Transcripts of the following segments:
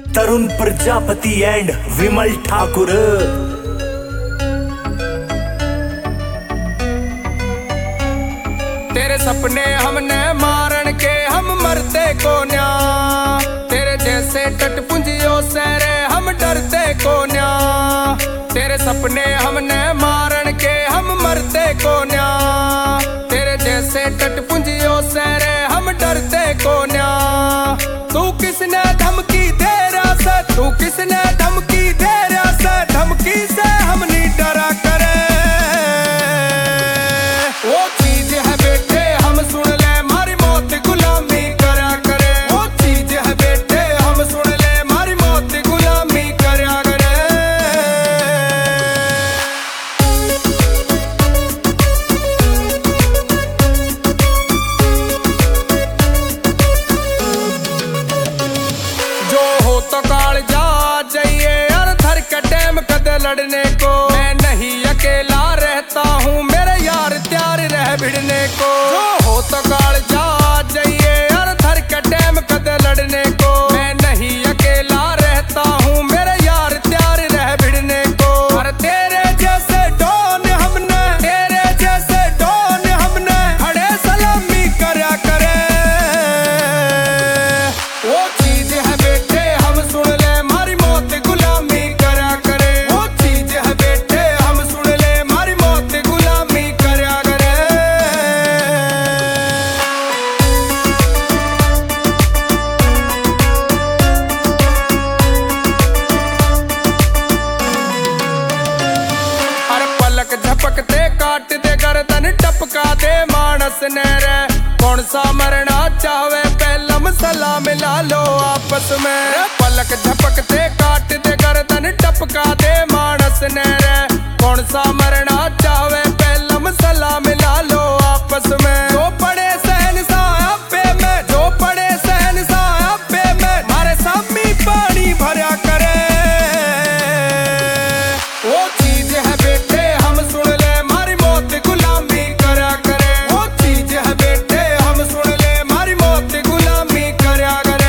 तरुण Prajapati and Vimal Thakur. तेरे सपने हमने मारन के हम मरते को न्या, तेरे जैसे टटपुंजियों से रे हम डरते को न्या। तेरे सपने हमने मारन के हम मरते को न्या, तेरे जैसे टटपुंजियों से रे हम डरते को न्या। तू किसने धमकी दे रहा से, तू किसने धमकी दे रहा से, धमकी से हम नहीं डरा करे। वो चीज है बेटे हम सुन ले, मारी मौत गुलामी करा करे। वो चीज है बेटे हम सुन ले, मारी मौत गुलामी करा करे। जो हो तो काल जा जाइए यार थर के टाइम कदे लड़ने को। मैं नहीं अकेला रहता हूँ, मेरे यार तैयार रह भिड़ने को। जो हो तो काल जा जाइए यार थर के टाइम कदे लड़ने को। मैं नहीं अकेला रहता हूँ, मेरे यार तैयार रह भिड़ने को। और तेरे जैसे डॉन हमने, तेरे जैसे डॉन हमने खड़े सलामी करया करे। वो चीज है बेटे हम सुन ले, मारी मौत गुलामी करा करे। वो चीज है बेटे हम सुन ले, मारी मौत गुलामी करा करे। अरे पलक झपकते काट दे गर्दन टपका दे मानस ने रे। कौन सा मरना चाहे पहलम सलाम मिला लो आपस में। पलक झपकते काट दे गर्दन टपका दे मानस ने रे। कौन सा मरना चाहे पहलम सलाम मिला लो आपस में। जो पड़े सहनशाह पे में, जो पड़े सहनशाह पे में, मारे सामी पानी भरा करे। वो चीज है बेटे हम सुन ले, मारी मौत गुलामी करा करे। वो चीज है बेटे हम सुन ले, मारी मौत गुलामी करा करे।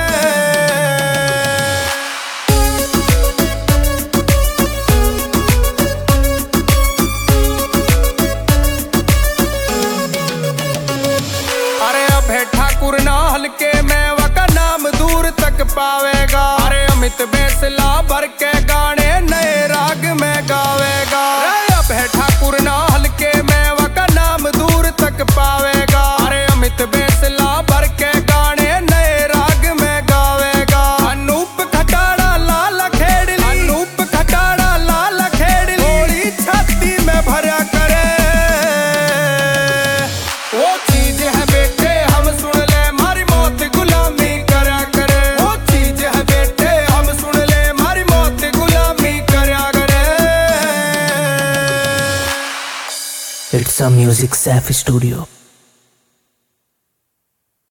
अरे अब है ठाकुर ना हल्के में वका नाम दूर तक पावेगा। अरे अमित बेसला भर के गाने नए राग में गावेगा। अरे अब है ठाकुर ना हल्के में वका नाम दूर तक पावेगा। अरे अमित बेसला भर के गाने नए राग में गावेगा। अनूप खटाड़ा लाल खेड़ली, अनूप खटाड़ा लाल खेड़ली थोड़ी छाती में भरा करे। वो चीज है बेटे हम सुन ले, मारी मौत गुलामी करा करे। वो चीज है बेटे हम सुन ले, मारी मौत गुलामी करा करे। It's a music Saif studio.